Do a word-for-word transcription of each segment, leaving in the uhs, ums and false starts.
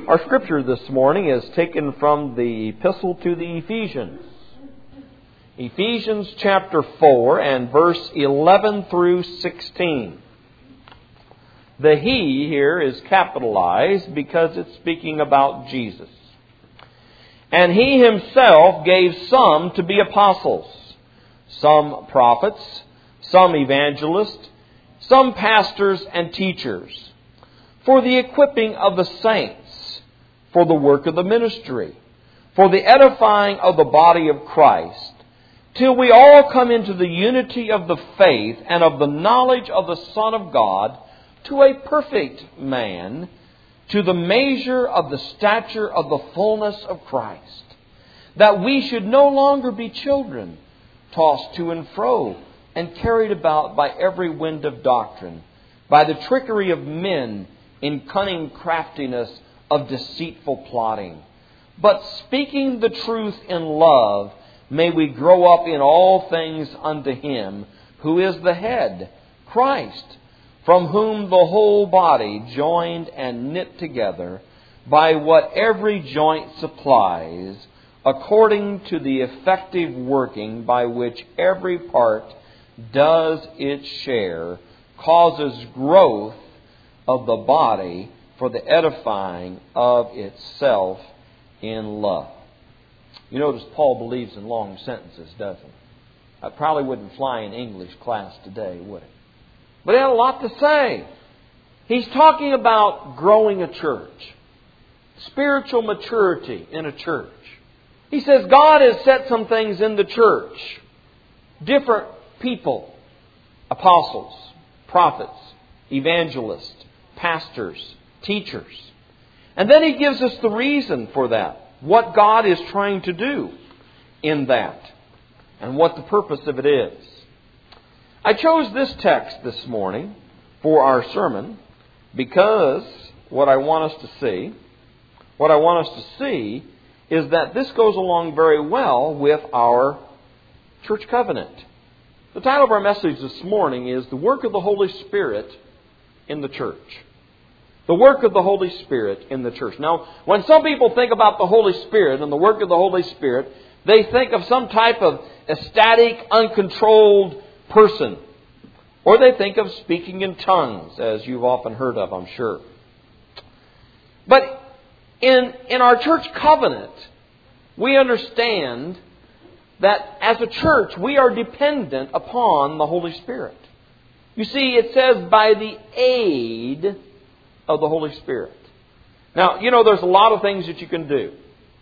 Our scripture this morning is taken from the Epistle to the Ephesians. Ephesians chapter four and verse eleven through sixteen. The He here is capitalized because it's speaking about Jesus. And He Himself gave some to be apostles, some prophets, some evangelists, some pastors and teachers, for the equipping of the saints, for the work of the ministry, for the edifying of the body of Christ, till we all come into the unity of the faith and of the knowledge of the Son of God, to a perfect man, to the measure of the stature of the fullness of Christ, that we should no longer be children, tossed to and fro, and carried about by every wind of doctrine, by the trickery of men, in cunning craftiness of deceitful plotting. But speaking the truth in love, may we grow up in all things unto Him, who is the head, Christ, from whom the whole body, joined and knit together, by what every joint supplies, according to the effective working by which every part does its share, causes growth of the body for the edifying of itself in love. You notice Paul believes in long sentences, doesn't he? That probably wouldn't fly in English class today, would it? But he had a lot to say. He's talking about growing a church, spiritual maturity in a church. He says God has set some things in the church. Different people, apostles, prophets, evangelists, pastors, teachers. And then he gives us the reason for that. What God is trying to do in that. And what the purpose of it is. I chose this text this morning for our sermon because what I want us to see, what I want us to see is that this goes along very well with our church covenant. The title of our message this morning is The Work of the Holy Spirit in the Church. The work of the Holy Spirit in the church. Now, when some people think about the Holy Spirit and the work of the Holy Spirit, they think of some type of ecstatic, uncontrolled person. Or they think of speaking in tongues, as you've often heard of, I'm sure. But in, in our church covenant, we understand that as a church, we are dependent upon the Holy Spirit. You see, it says by the aid of the Holy Spirit. Now, you know, there's a lot of things that you can do.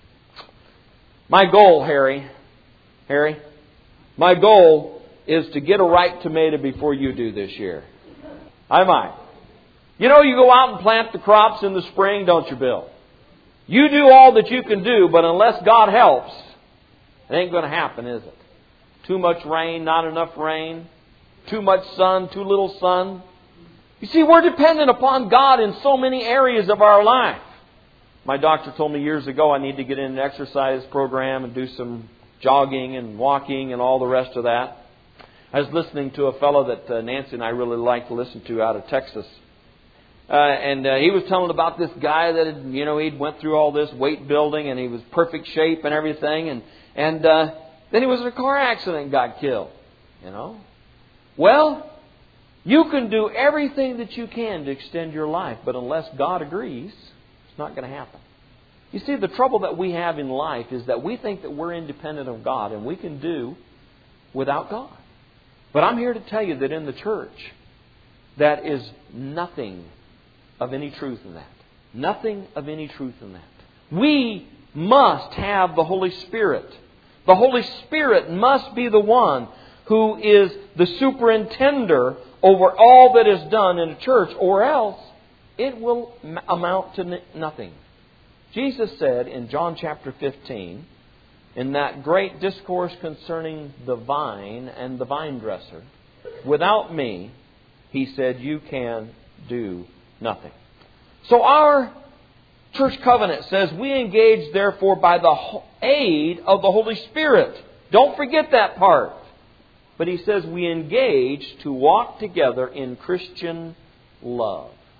My goal, Harry, Harry, my goal is to get a ripe tomato before you do this year. I might. You know, you go out and plant the crops in the spring, don't you, Bill? You do all that you can do, but unless God helps, it ain't going to happen, is it? Too much rain, not enough rain. Too much sun, too little sun. You see, we're dependent upon God in so many areas of our life. My doctor told me years ago I need to get in an exercise program and do some jogging and walking and all the rest of that. I was listening to a fellow that uh, Nancy and I really like to listen to out of Texas. Uh, and uh, he was telling about this guy that, had, you know, he'd went through all this weight building and he was perfect shape and everything. And, and uh, then he was in a car accident and got killed, you know. Well, you can do everything that you can to extend your life, but unless God agrees, it's not going to happen. You see, the trouble that we have in life is that we think that we're independent of God and we can do without God. But I'm here to tell you that in the church, that is nothing of any truth in that. Nothing of any truth in that. We must have the Holy Spirit. The Holy Spirit must be the one who is the superintender over all that is done in a church, or else it will amount to nothing. Jesus said in John chapter fifteen, in that great discourse concerning the vine and the vine dresser, without me, He said, you can do nothing. So our church covenant says we engage therefore by the aid of the Holy Spirit. Don't forget that part. But he says we engage to walk together in Christian love.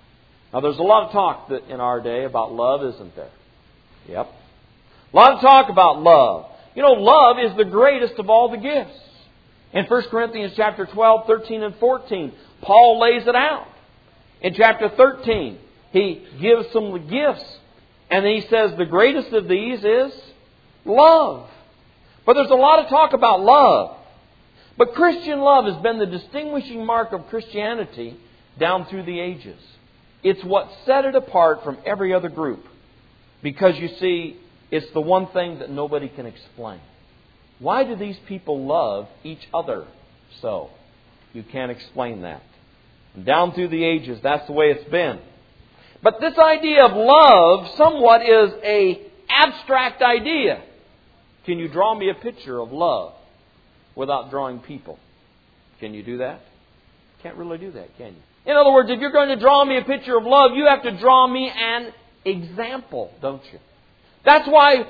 Now, there's a lot of talk that in our day about love, isn't there? Yep. A lot of talk about love. You know, love is the greatest of all the gifts. In First Corinthians chapter twelve, thirteen, and fourteen, Paul lays it out. In chapter thirteen, he gives some gifts. And he says the greatest of these is love. But there's a lot of talk about love. But Christian love has been the distinguishing mark of Christianity down through the ages. It's what set it apart from every other group. Because you see, it's the one thing that nobody can explain. Why do these people love each other so? You can't explain that. And down through the ages, that's the way it's been. But this idea of love somewhat is an abstract idea. Can you draw me a picture of love without drawing people? Can you do that? Can't really do that, can you? In other words, if you're going to draw me a picture of love, you have to draw me an example, don't you? That's why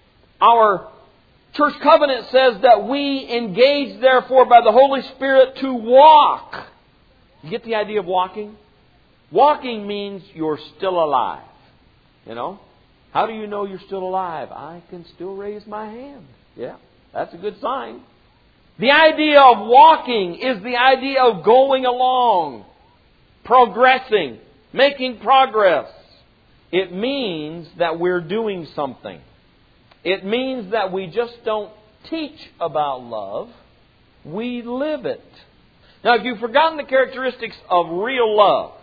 our church covenant says that we engage, therefore, by the Holy Spirit to walk. You get the idea of walking? Walking means you're still alive. You know? How do you know you're still alive? I can still raise my hand. Yeah, that's a good sign. The idea of walking is the idea of going along, progressing, making progress. It means that we're doing something. It means that we just don't teach about love. We live it. Now, if you've forgotten the characteristics of real love,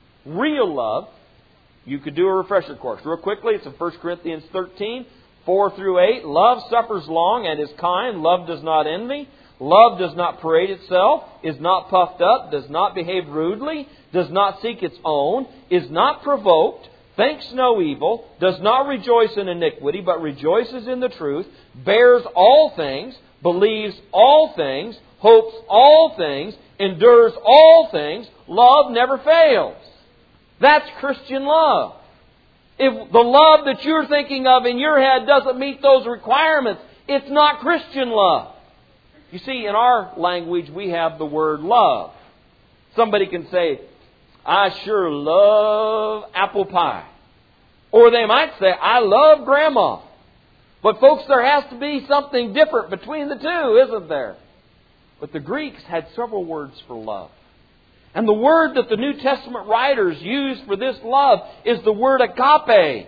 real love, you could do a refresher course. Real quickly, it's in First Corinthians thirteen, four through eight. Love suffers long and is kind. Love does not envy. Love does not parade itself, is not puffed up, does not behave rudely, does not seek its own, is not provoked, thinks no evil, does not rejoice in iniquity, but rejoices in the truth, bears all things, believes all things, hopes all things, endures all things. Love never fails. That's Christian love. If the love that you're thinking of in your head doesn't meet those requirements, it's not Christian love. You see, in our language, we have the word love. Somebody can say, I sure love apple pie. Or they might say, I love Grandma. But folks, there has to be something different between the two, isn't there? But the Greeks had several words for love. And the word that the New Testament writers use for this love is the word agape.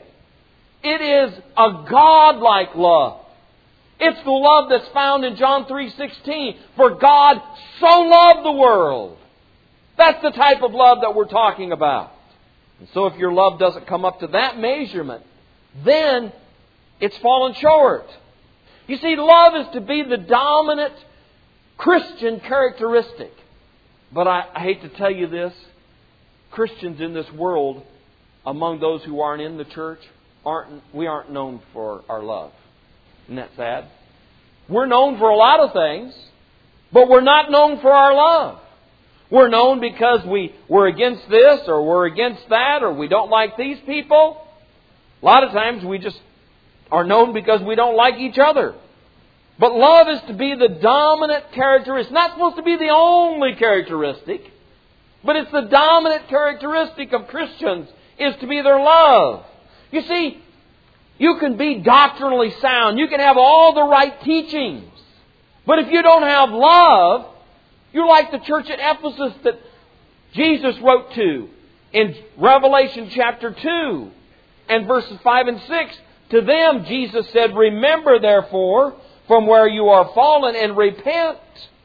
It is a God-like love. It's the love that's found in John three sixteen. For God so loved the world. That's the type of love that we're talking about. And so if your love doesn't come up to that measurement, then it's fallen short. You see, love is to be the dominant Christian characteristic. But I, I hate to tell you this, Christians in this world, among those who aren't in the church, aren't we aren't known for our love. Isn't that sad? We're known for a lot of things, but we're not known for our love. We're known because we, we're against this or we're against that or we don't like these people. A lot of times we just are known because we don't like each other. But love is to be the dominant characteristic. It's not supposed to be the only characteristic, but it's the dominant characteristic of Christians is to be their love. You see, you can be doctrinally sound. You can have all the right teachings. But if you don't have love, you're like the church at Ephesus that Jesus wrote to in Revelation chapter two and verses five and six. To them, Jesus said, remember therefore from where you are fallen and repent,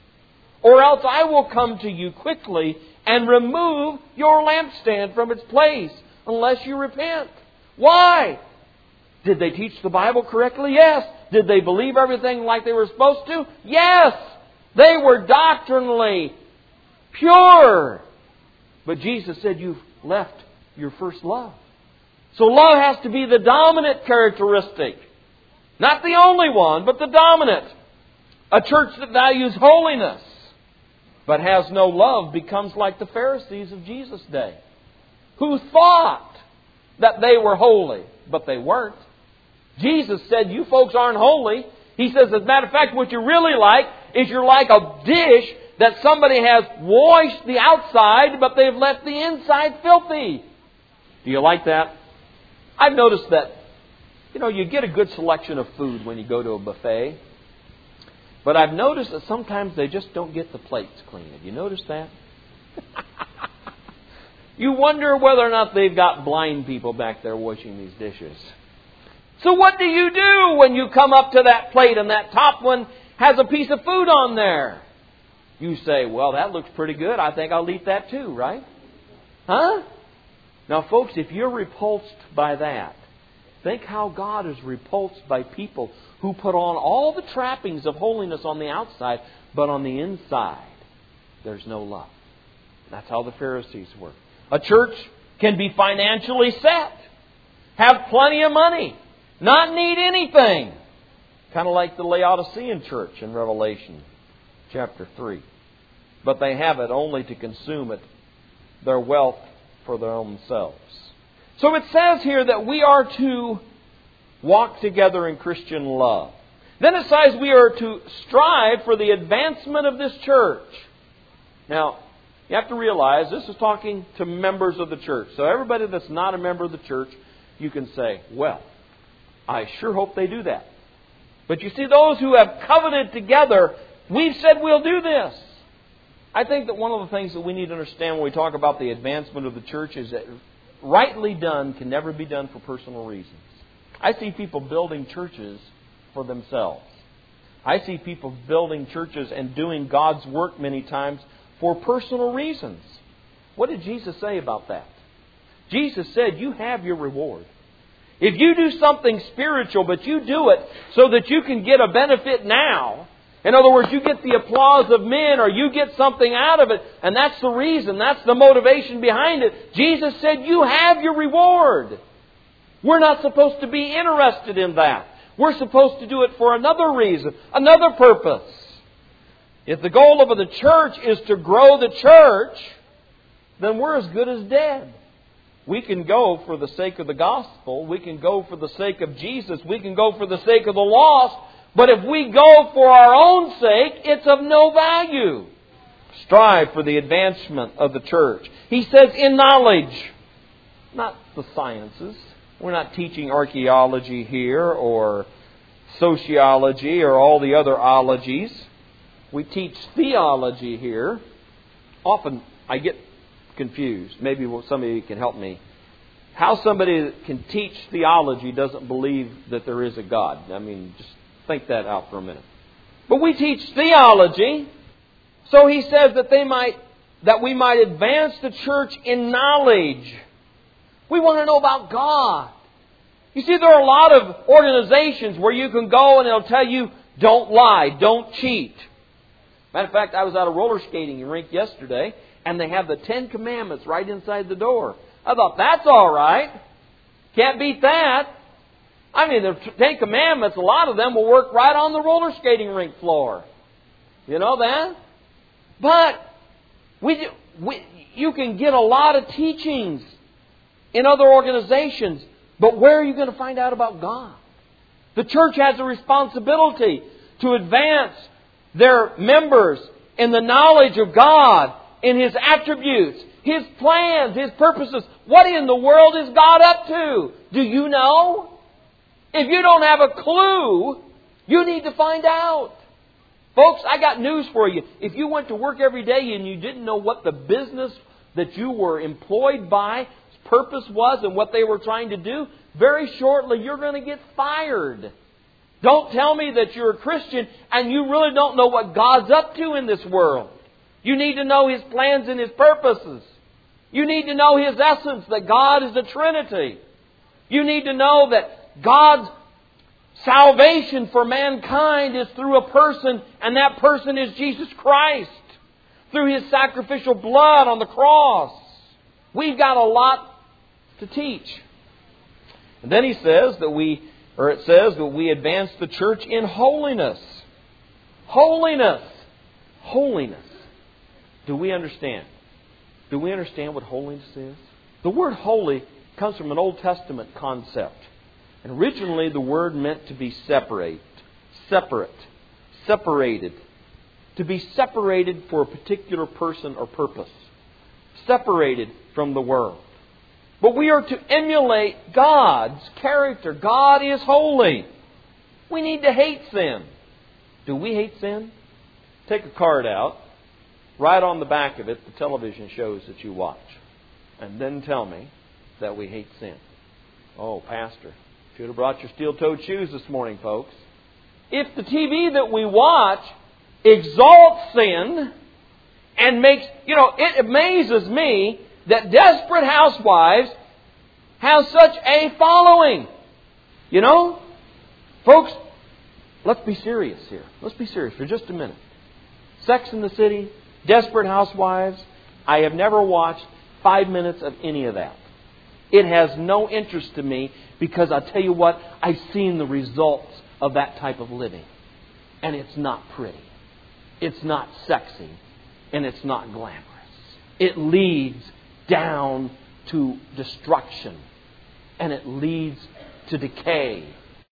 or else I will come to you quickly and remove your lampstand from its place unless you repent. Why? Did they teach the Bible correctly? Yes. Did they believe everything like they were supposed to? Yes. They were doctrinally pure. But Jesus said you've left your first love. So love has to be the dominant characteristic. Not the only one, but the dominant. A church that values holiness but has no love becomes like the Pharisees of Jesus' day, who thought that they were holy, but they weren't. Jesus said, you folks aren't holy. He says, as a matter of fact, what you're really like is you're like a dish that somebody has washed the outside, but they've left the inside filthy. Do you like that? I've noticed that, you know, you get a good selection of food when you go to a buffet. But I've noticed that sometimes they just don't get the plates clean. Have you noticed that? You wonder whether or not they've got blind people back there washing these dishes. So what do you do when you come up to that plate and that top one has a piece of food on there? You say, well, that looks pretty good. I think I'll eat that too, right? Huh? Now, folks, if you're repulsed by that, think how God is repulsed by people who put on all the trappings of holiness on the outside, but on the inside, there's no love. That's how the Pharisees were. A church can be financially set, have plenty of money, not need anything. Kind of like the Laodicean church in Revelation chapter three. But they have it only to consume it, their wealth for their own selves. So it says here that we are to walk together in Christian love. Then it says we are to strive for the advancement of this church. Now, you have to realize this is talking to members of the church. So everybody that's not a member of the church, you can say, well, I sure hope they do that. But you see, those who have covenanted together, we've said we'll do this. I think that one of the things that we need to understand when we talk about the advancement of the church is that rightly done can never be done for personal reasons. I see people building churches for themselves. I see people building churches and doing God's work many times for personal reasons. What did Jesus say about that? Jesus said, you have your reward. If you do something spiritual, but you do it so that you can get a benefit now, in other words, you get the applause of men or you get something out of it, and that's the reason, that's the motivation behind it. Jesus said, you have your reward. We're not supposed to be interested in that. We're supposed to do it for another reason, another purpose. If the goal of the church is to grow the church, then we're as good as dead. We can go for the sake of the gospel. We can go for the sake of Jesus. We can go for the sake of the lost. But if we go for our own sake, it's of no value. Strive for the advancement of the church. He says in knowledge, not the sciences. We're not teaching archaeology here or sociology or all the other ologies. We teach theology here. Often I get confused. Maybe some of you can help me. How somebody that can teach theology doesn't believe that there is a God. I mean, just think that out for a minute. But we teach theology. So he says that they might, that we might advance the church in knowledge. We want to know about God. You see, there are a lot of organizations where you can go and they'll tell you, don't lie, don't cheat. Matter of fact, I was at a roller skating rink yesterday, and they have the Ten Commandments right inside the door. I thought, that's all right. Can't beat that. I mean, the Ten Commandments, a lot of them will work right on the roller skating rink floor. You know that? But we, we, you can get a lot of teachings in other organizations. But where are you going to find out about God? The church has a responsibility to advance their members in the knowledge of God, in His attributes, His plans, His purposes. What in the world is God up to? Do you know? If you don't have a clue, you need to find out. Folks, I got news for you. If you went to work every day and you didn't know what the business that you were employed by purpose was and what they were trying to do, very shortly you're going to get fired. Don't tell me that you're a Christian and you really don't know what God's up to in this world. You need to know His plans and His purposes. You need to know His essence, that God is the Trinity. You need to know that God's salvation for mankind is through a person, and that person is Jesus Christ, through His sacrificial blood on the cross. We've got a lot to teach. And then he says that we, or it says that we advance the church in holiness. Holiness. Holiness. Do we understand? Do we understand what holiness is? The word holy comes from an Old Testament concept. And originally the word meant to be separate. Separate. Separated. To be separated for a particular person or purpose. Separated from the world. But we are to emulate God's character. God is holy. We need to hate sin. Do we hate sin? Take a card out. Write on the back of it the television shows that you watch. And then tell me that we hate sin. Oh, Pastor, should have brought your steel-toed shoes this morning, folks. If the T V that we watch exalts sin and makes, you know, it amazes me that Desperate Housewives have such a following. You know, folks, let's be serious here. Let's be serious for just a minute. Sex and the City, Desperate Housewives, I have never watched five minutes of any of that. It has no interest to me because I'll tell you what, I've seen the results of that type of living. And it's not pretty. It's not sexy. And it's not glamorous. It leads down to destruction. And it leads to decay.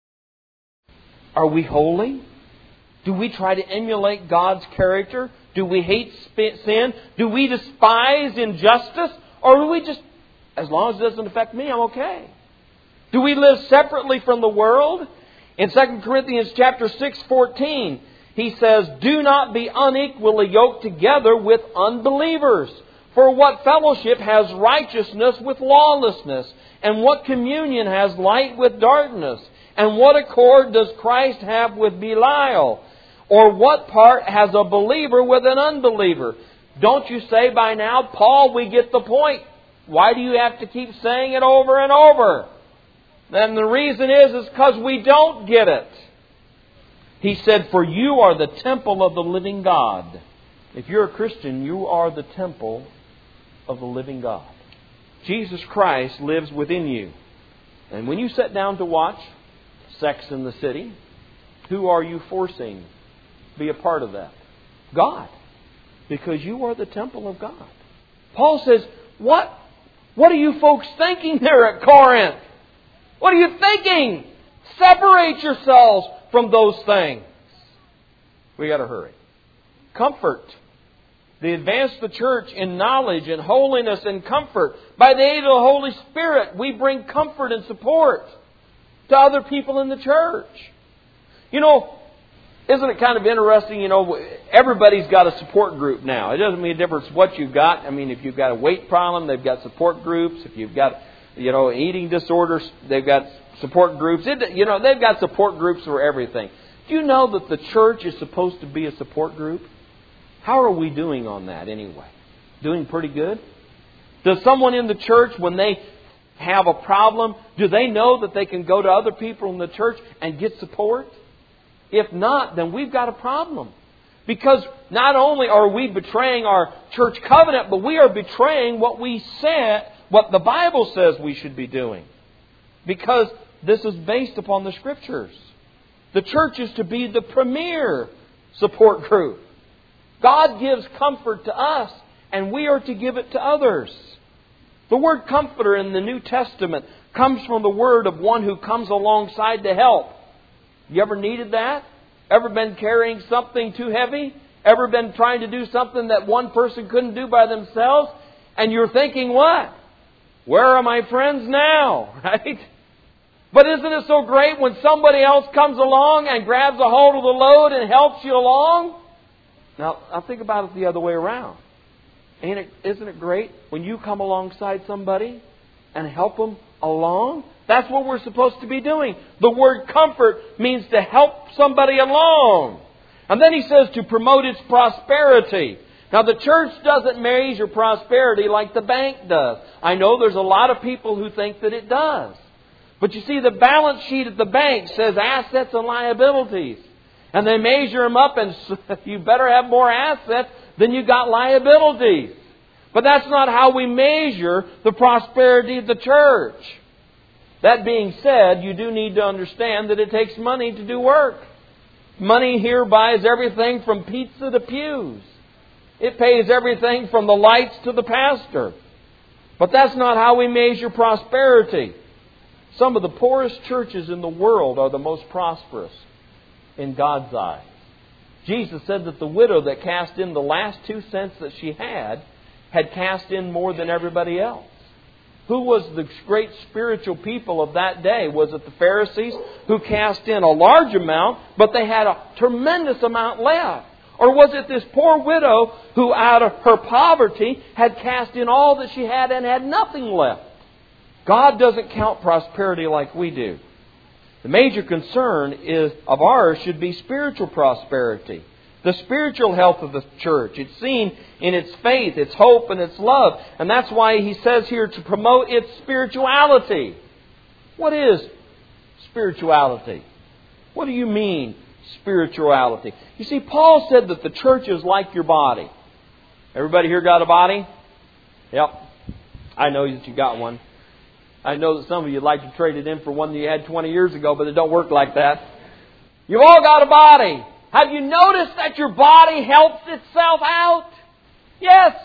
Are we holy? Do we try to emulate God's character? Do we hate sin? Do we despise injustice? Or do we just, as long as it doesn't affect me, I'm okay? Do we live separately from the world? In Second Corinthians chapter six, fourteen, he says, "Do not be unequally yoked together with unbelievers. For what fellowship has righteousness with lawlessness? And what communion has light with darkness? And what accord does Christ have with Belial? Or what part has a believer with an unbeliever?" Don't you say by now, "Paul, we get the point. Why do you have to keep saying it over and over?" And the reason is, is because we don't get it. He said, "For you are the temple of the living God." If you're a Christian, you are the temple of the living God. Jesus Christ lives within you. And when you sit down to watch Sex and the City, who are you forcing to be a part of that? God. Because you are the temple of God. Paul says, what, what are you folks thinking there at Corinth? What are you thinking? Separate yourselves from those things. We got to hurry. Comfort. They advance the church in knowledge and holiness and comfort. By the aid of the Holy Spirit, we bring comfort and support to other people in the church. You know, isn't it kind of interesting, you know, everybody's got a support group now. It doesn't make a difference what you've got. I mean, if you've got a weight problem, they've got support groups. If you've got, you know, eating disorders, they've got support groups. It, you know, they've got support groups for everything. Do you know that the church is supposed to be a support group? How are we doing on that anyway? Doing pretty good? Does someone in the church, when they have a problem, do they know that they can go to other people in the church and get support? If not, then we've got a problem. Because not only are we betraying our church covenant, but we are betraying what we said, what the Bible says we should be doing. Because this is based upon the Scriptures. The church is to be the premier support group. God gives comfort to us, and we are to give it to others. The word comforter in the New Testament comes from the word of one who comes alongside to help. You ever needed that? Ever been carrying something too heavy? Ever been trying to do something that one person couldn't do by themselves? And you're thinking, what? Where are my friends now? Right? But isn't it so great when somebody else comes along and grabs a hold of the load and helps you along? Now, I'll think about it the other way around. Ain't it, isn't it great when you come alongside somebody and help them along? That's what we're supposed to be doing. The word comfort means to help somebody along. And then he says to promote its prosperity. Now the church doesn't measure prosperity like the bank does. I know there's a lot of people who think that it does. But you see, the balance sheet at the bank says assets and liabilities. And they measure them up and you better have more assets than you got liabilities. But that's not how we measure the prosperity of the church. That being said, you do need to understand that it takes money to do work. Money here buys everything from pizza to pews. It pays everything from the lights to the pastor. But that's not how we measure prosperity. Some of the poorest churches in the world are the most prosperous in God's eyes. Jesus said that the widow that cast in the last two cents that she had, had cast in more than everybody else. Who was the great spiritual people of that day? Was it the Pharisees who cast in a large amount, but they had a tremendous amount left? Or was it this poor widow who out of her poverty had cast in all that she had and had nothing left? God doesn't count prosperity like we do. The major concern is of ours should be spiritual prosperity. The spiritual health of the church. It's seen in its faith, its hope, and its love. And that's why he says here to promote its spirituality. What is spirituality? What do you mean, spirituality? You see, Paul said that the church is like your body. Everybody here got a body? Yep. I know that you got one. I know that some of you would like to trade it in for one that you had twenty years ago, but it don't work like that. You've all got a body. Have you noticed that your body helps itself out? Yes.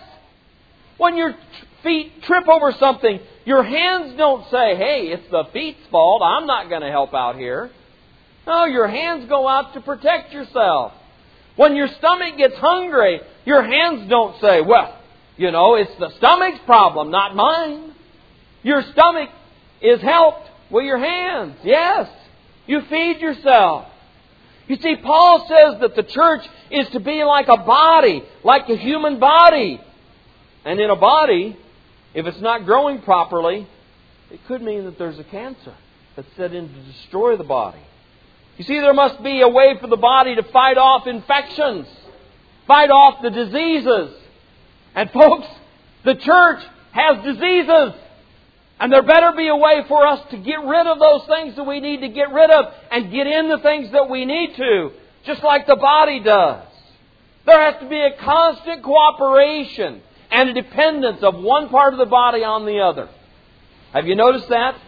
When your feet trip over something, your hands don't say, hey, it's the feet's fault. I'm not going to help out here. No, your hands go out to protect yourself. When your stomach gets hungry, your hands don't say, well, you know, it's the stomach's problem, not mine. Your stomach is helped with your hands. Yes. You feed yourself. You see, Paul says that the church is to be like a body, like a human body. And in a body, if it's not growing properly, it could mean that there's a cancer that's set in to destroy the body. You see, there must be a way for the body to fight off infections, fight off the diseases. And folks, the church has diseases. And there better be a way for us to get rid of those things that we need to get rid of and get in the things that we need to, just like the body does. There has to be a constant cooperation and a dependence of one part of the body on the other. Have you noticed that?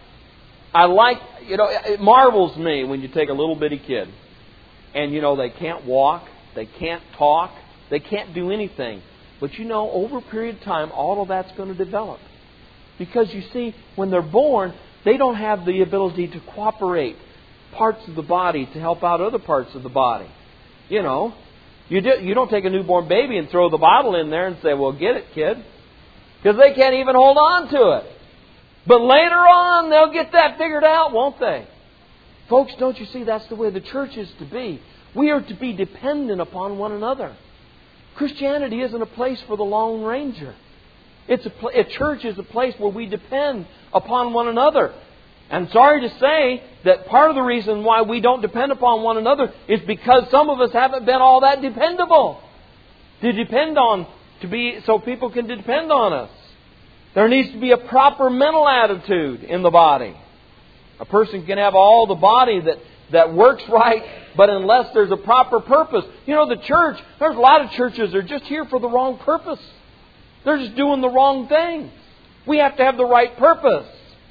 I like, you know, it marvels me when you take a little bitty kid and, you know, they can't walk, they can't talk, they can't do anything. But, you know, over a period of time, all of that's going to develop. Because, you see, when they're born, they don't have the ability to cooperate parts of the body to help out other parts of the body. You know, you, do, you don't take a newborn baby and throw the bottle in there and say, well, get it, kid. Because they can't even hold on to it. But later on, they'll get that figured out, won't they? Folks, don't you see that's the way the church is to be? We are to be dependent upon one another. Christianity isn't a place for the Lone Ranger. It's a, a church is a place where we depend upon one another. And sorry to say that part of the reason why we don't depend upon one another is because some of us haven't been all that dependable to depend on, to be so people can depend on us. There needs to be a proper mental attitude in the body. A person can have all the body that, that works right, but unless there's a proper purpose. You know, the church, there's a lot of churches that are just here for the wrong purpose. They're just doing the wrong thing. We have to have the right purpose.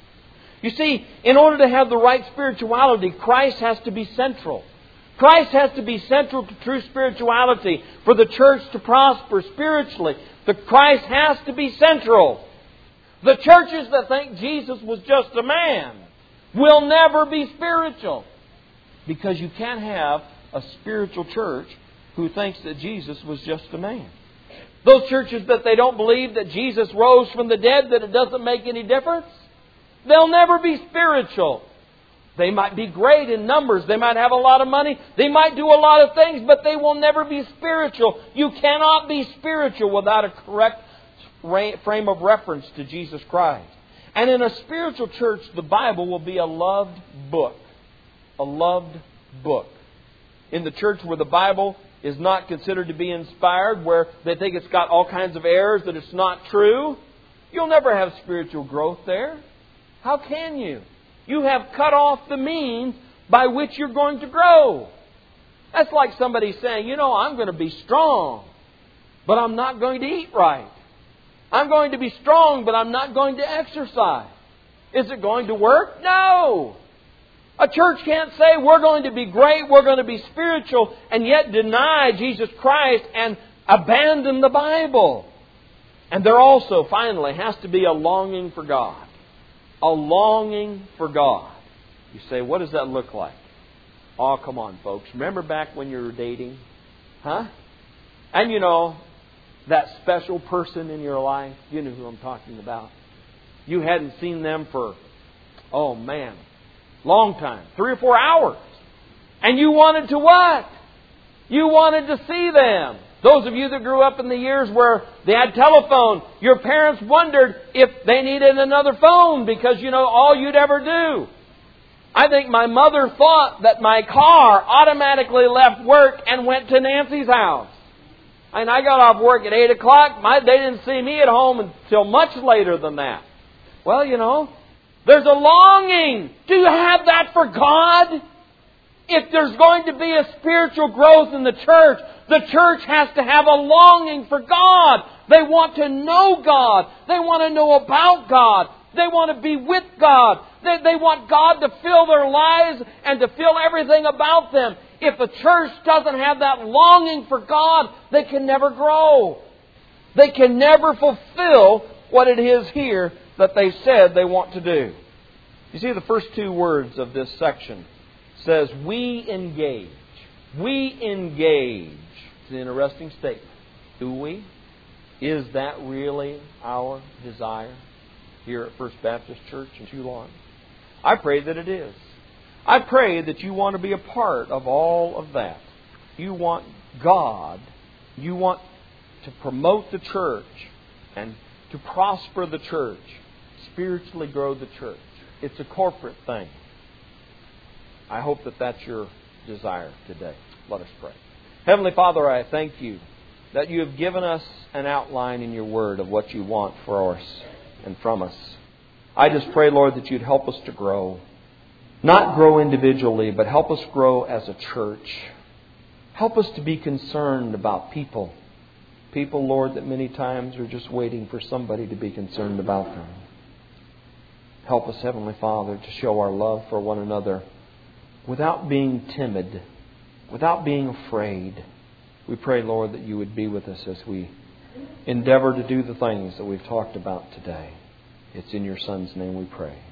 You see, in order to have the right spirituality, Christ has to be central. Christ has to be central to true spirituality for the church to prosper spiritually. The Christ has to be central. The churches that think Jesus was just a man will never be spiritual. Because you can't have a spiritual church who thinks that Jesus was just a man. Those churches that they don't believe that Jesus rose from the dead, that it doesn't make any difference, they'll never be spiritual. They might be great in numbers. They might have a lot of money. They might do a lot of things, but they will never be spiritual. You cannot be spiritual without a correct frame of reference to Jesus Christ. And in a spiritual church, the Bible will be a loved book. A loved book. In the church where the Bible is not considered to be inspired, where they think it's got all kinds of errors, that it's not true, you'll never have spiritual growth there. How can you? You have cut off the means by which you're going to grow. That's like somebody saying, you know, I'm going to be strong, but I'm not going to eat right. I'm going to be strong, but I'm not going to exercise. Is it going to work? No. A church can't say we're going to be great, we're going to be spiritual, and yet deny Jesus Christ and abandon the Bible. And there also, finally, has to be a longing for God. A longing for God. You say, what does that look like? Oh, come on, folks. Remember back when you were dating? Huh? And you know, that special person in your life, you know who I'm talking about. You hadn't seen them for, oh man, long time. Three or four hours. And you wanted to what? You wanted to see them. Those of you that grew up in the years where they had telephone, your parents wondered if they needed another phone because, you know, all you'd ever do. I think my mother thought that my car automatically left work and went to Nancy's house. And I got off work at eight o'clock. My, they didn't see me at home until much later than that. Well, you know, there's a longing. Do you have that for God? If there's going to be a spiritual growth in the church, the church has to have a longing for God. They want to know God. They want to know about God. They want to be with God. They, they want God to fill their lives and to fill everything about them. If a church doesn't have that longing for God, they can never grow. They can never fulfill what it is here that they said they want to do. You see, the first two words of this section says, we engage. We engage. It's an interesting statement. Do we? Is that really our desire here at First Baptist Church in Chulon? I pray that it is. I pray that you want to be a part of all of that. You want God. You want to promote the church and to prosper the church, spiritually grow the church. It's a corporate thing. I hope that that's your desire today. Let us pray. Heavenly Father, I thank You that You have given us an outline in Your Word of what You want for us and from us. I just pray, Lord, that You'd help us to grow. Not grow individually, but help us grow as a church. Help us to be concerned about people. People, Lord, that many times are just waiting for somebody to be concerned about them. Help us, Heavenly Father, to show our love for one another without being timid, without being afraid. We pray, Lord, that You would be with us as we endeavor to do the things that we've talked about today. It's in Your Son's name we pray.